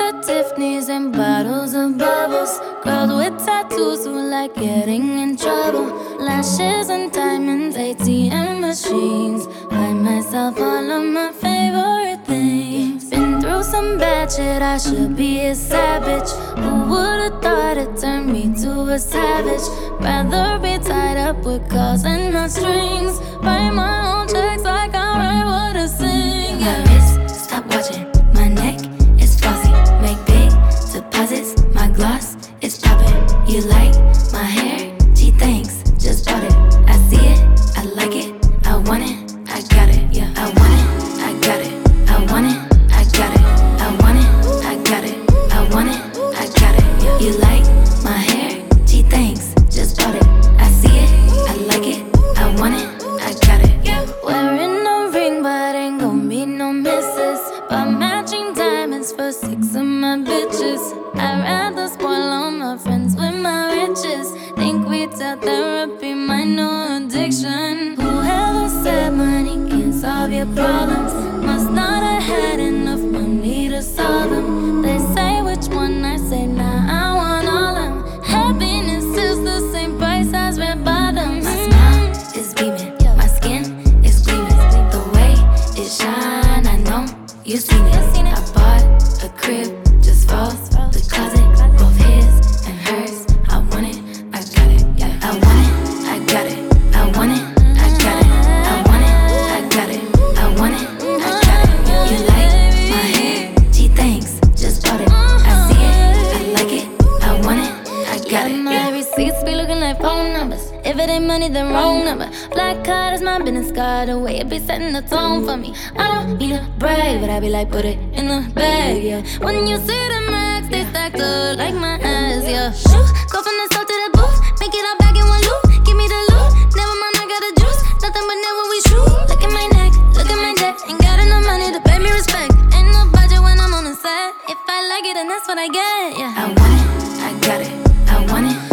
with Tiffany's and bottles of bubbles. Girls with tattoos who like getting in trouble. Lashes and diamonds, ATM machines. Buy myself all of my favorite things. Been through some bad shit, I should be a savage. Who would've thought it turned me to a savage? Rather be tied up with calls and not strings. Write my own checks like I write what I sing. My wrist, stop watching. My neck is flossy. Make big deposits. My gloss is popping. You like my hair? Gee, thanks. Just bought it. I see it. I like it. I want it. I got it. Yeah, I want it. I got it. I want it. I got it. I want it. I got it. I want it. I got it. Yeah. You like my hair? Gee, thanks. Just bought it. I see it. I like it. I want it. I got it. Yeah. Wearing no ring, but ain't gon' be no misses. Buy matching diamonds for 6 of my bitches. I'd rather spoil all my friends with my riches. Think retail therapy, my new addiction. Whoever said money can solve your problems must not have had enough money to solve them. They say which one, I say nah, I want all them. Happiness is the same price as red bottoms. My smile is beaming, my skin is gleaming. The way it shine, I know you seen it. I bought a crib just for the closet, both his and hers. I want it, I got it. Yeah, I want it, I got it. I want it, I got it. I want it, I got it. I want it, I got it. You like my hair? Gee, thanks. Just bought it. I see it, I like it. I want it, I got it. My receipts be looking like phone numbers. If it ain't money, then wrong number. Black card is my business card. The way it be setting the tone for me. I don't need a brag, but I be like, put it in the bag, yeah. When you see the max, they stacked up like my ass, yeah. Shoo, go from the south to the booth, make it all back in one loop. Give me the loot, never mind, I got the juice. Nothing but never we shoot. Look at my neck, look at my debt. Ain't got enough money to pay me respect. Ain't no budget when I'm on the set. If I like it, then that's what I get, yeah. I want it, I got it. I want it.